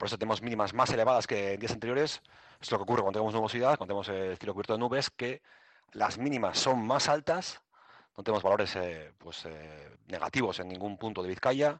por eso tenemos mínimas más elevadas que en días anteriores. Es lo que ocurre cuando tenemos nubosidad, cuando tenemos el cielo cubierto de nubes, que las mínimas son más altas, no tenemos valores negativos en ningún punto de Vizcaya,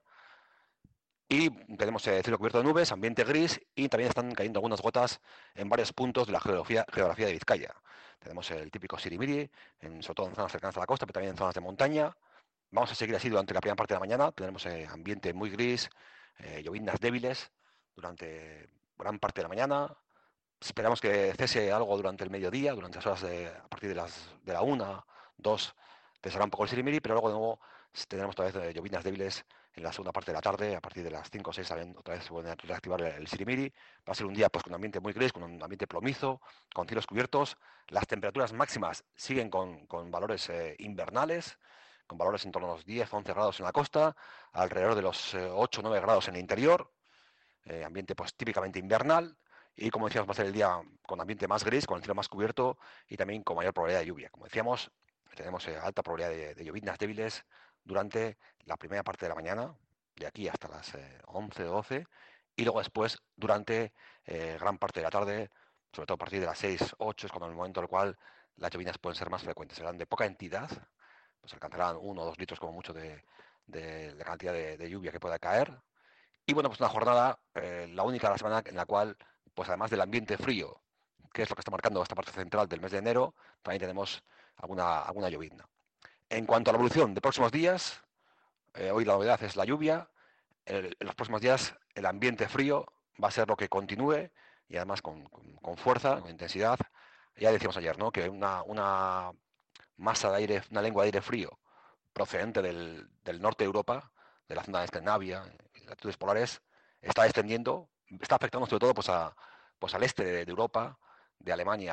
y tenemos cielo cubierto de nubes, ambiente gris, y también están cayendo algunas gotas en varios puntos de la geografía de Vizcaya. Tenemos el típico sirimiri, sobre todo en zonas cercanas a la costa, pero también en zonas de montaña. Vamos a seguir así durante la primera parte de la mañana. Tendremos ambiente muy gris, lloviznas débiles durante gran parte de la mañana. Esperamos que cese algo durante el mediodía, durante las horas a partir de la 1, 2, cesará un poco el sirimiri, pero luego de nuevo tendremos otra vez lloviznas débiles en la segunda parte de la tarde. A partir de las 5 o 6 también otra vez se puede reactivar el sirimiri. Va a ser un día pues con un ambiente muy gris, con un ambiente plomizo, con cielos cubiertos. Las temperaturas máximas siguen con valores invernales, con valores en torno a los 10, 11 grados en la costa, alrededor de los 8, 9 grados en el interior, ambiente pues típicamente invernal. Y como decíamos, va a ser el día con ambiente más gris, con el cielo más cubierto y también con mayor probabilidad de lluvia. Como decíamos, tenemos alta probabilidad de lloviznas débiles durante la primera parte de la mañana, de aquí hasta las 11 o 12, y luego después durante gran parte de la tarde, sobre todo a partir de las 6, 8, es cuando el momento en el cual las lloviznas pueden ser más frecuentes. Serán de poca entidad, pues alcanzarán 1 o 2 litros como mucho de la cantidad de lluvia que pueda caer. Y bueno, pues una jornada, la única de la semana en la cual, pues además del ambiente frío, que es lo que está marcando esta parte central del mes de enero, también tenemos alguna llovizna. En cuanto a la evolución de próximos días, hoy la novedad es la lluvia. En los próximos días el ambiente frío va a ser lo que continúe y además con fuerza, con intensidad. Ya decíamos ayer, ¿no? Que una masa de aire, una lengua de aire frío procedente del norte de Europa, de la zona de Escandinavia, latitudes polares, está descendiendo, está afectando sobre todo pues al este de Europa, de Alemania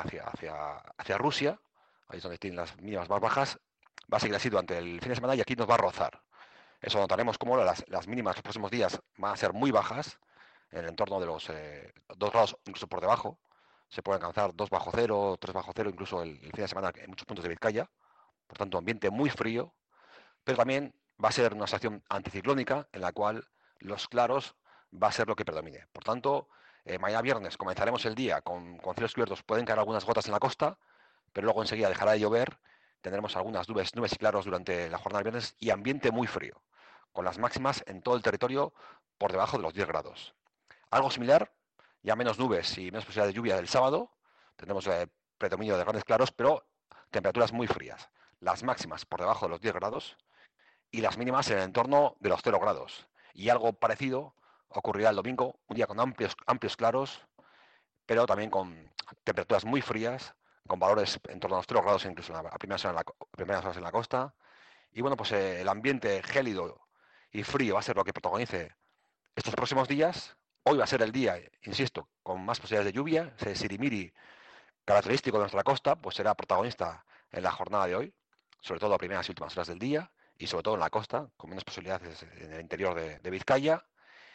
hacia Rusia, ahí es donde tienen las mínimas más bajas. Va a seguir así durante el fin de semana y aquí nos va a rozar. Eso notaremos como las mínimas los próximos días van a ser muy bajas, en el entorno de los 2 grados, incluso por debajo. Se puede alcanzar 2 bajo cero, 3 bajo cero, incluso el fin de semana en muchos puntos de Vizcaya. Por tanto, ambiente muy frío, pero también va a ser una estación anticiclónica en la cual los claros va a ser lo que predomine. Por tanto, mañana viernes comenzaremos el día con cielos cubiertos, pueden caer algunas gotas en la costa, pero luego enseguida dejará de llover, tendremos algunas nubes y claros durante la jornada del viernes y ambiente muy frío, con las máximas en todo el territorio por debajo de los 10 grados. Algo similar, ya menos nubes y menos posibilidad de lluvia del sábado, tendremos predominio de grandes claros, pero temperaturas muy frías. Las máximas por debajo de los 10 grados y las mínimas en el entorno de los 0 grados. Y algo parecido ocurrirá el domingo, un día con amplios claros, pero también con temperaturas muy frías, con valores en torno a los 0 grados incluso a primeras horas en la costa. Y bueno, pues el ambiente gélido y frío va a ser lo que protagonice estos próximos días. Hoy va a ser el día, insisto, con más posibilidades de lluvia. Ese sirimiri característico de nuestra costa, pues será protagonista en la jornada de hoy, sobre todo a primeras y últimas horas del día, y sobre todo en la costa, con menos posibilidades en el interior de Vizcaya.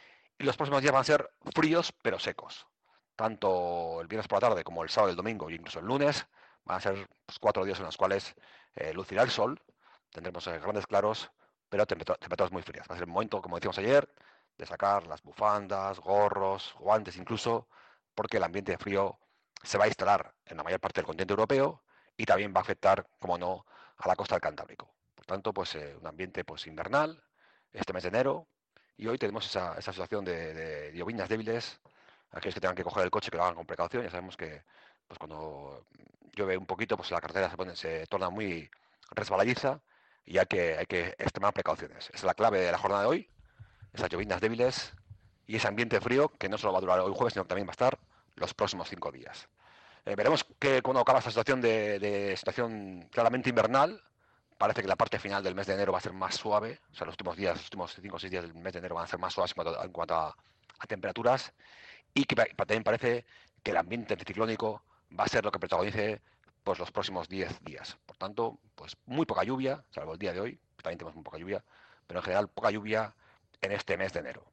Y los próximos días van a ser fríos pero secos. Tanto el viernes por la tarde como el sábado, el domingo e incluso el lunes van a ser pues, 4 días en los cuales lucirá el sol, tendremos grandes claros, pero temperaturas muy frías. Va a ser el momento, como decíamos ayer, de sacar las bufandas, gorros, guantes incluso, porque el ambiente de frío se va a instalar en la mayor parte del continente europeo y también va a afectar, como no, a la costa del Cantábrico. Por tanto, pues un ambiente pues invernal este mes de enero, y hoy tenemos esa situación de lloviznas débiles. Aquellos que tengan que coger el coche que lo hagan con precaución. Ya sabemos que pues cuando llueve un poquito, pues la carretera se torna muy resbaladiza y hay que extremar precauciones. Esa es la clave de la jornada de hoy, esas lloviznas débiles y ese ambiente frío que no solo va a durar hoy jueves, sino que también va a estar los próximos 5 días. Veremos que cuando acaba esta situación de situación claramente invernal, parece que la parte final del mes de enero va a ser más suave. O sea, los últimos días, los últimos 5 o 6 días del mes de enero van a ser más suaves en cuanto a temperaturas. Y que también parece que el ambiente anticiclónico va a ser lo que protagonice pues, los próximos 10 días. Por tanto, pues muy poca lluvia, salvo el día de hoy. También tenemos muy poca lluvia, pero en general poca lluvia en este mes de enero.